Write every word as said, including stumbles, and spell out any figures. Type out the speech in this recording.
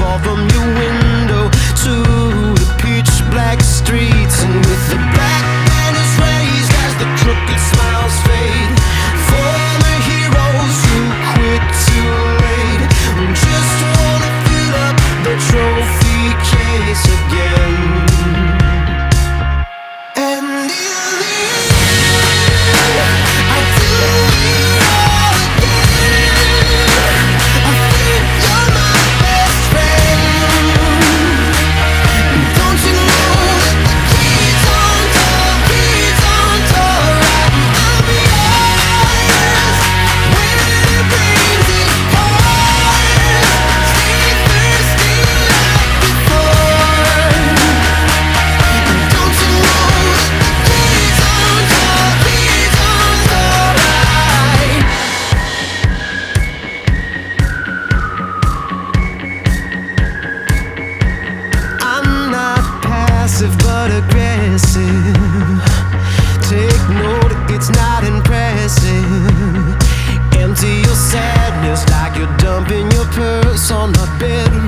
fall from your window to the pitch black streets. And with the black banners raised as the crooked smiles fade, former heroes who quit too late just wanna fill up the trophy case again. And in the end, I do it all again. I think you're my best friend. Don't you know that the keys on door, keys on door, right? I'll be yours when it brings it hard. Stay thirsty like before. Don't you know that the keys on door, keys on door, right? I'm not passive but aggressive. Take note, it's not impressive. Empty your sadness like you're dumping your purse on my bedroom